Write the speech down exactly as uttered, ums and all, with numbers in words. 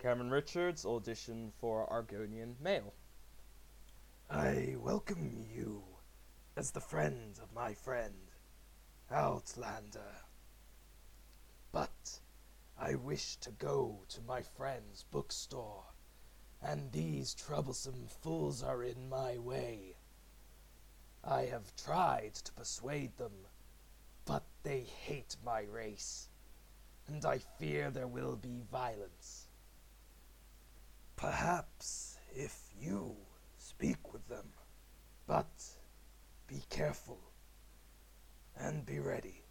Cameron Richards, audition for Argonian Male. I welcome you as the friend of my friend, Outlander. But I wish to go to my friend's bookstore, and these troublesome fools are in my way. I have tried to persuade them, but they hate my race, and I fear there will be violence. Perhaps if you speak with them, but be careful and be ready.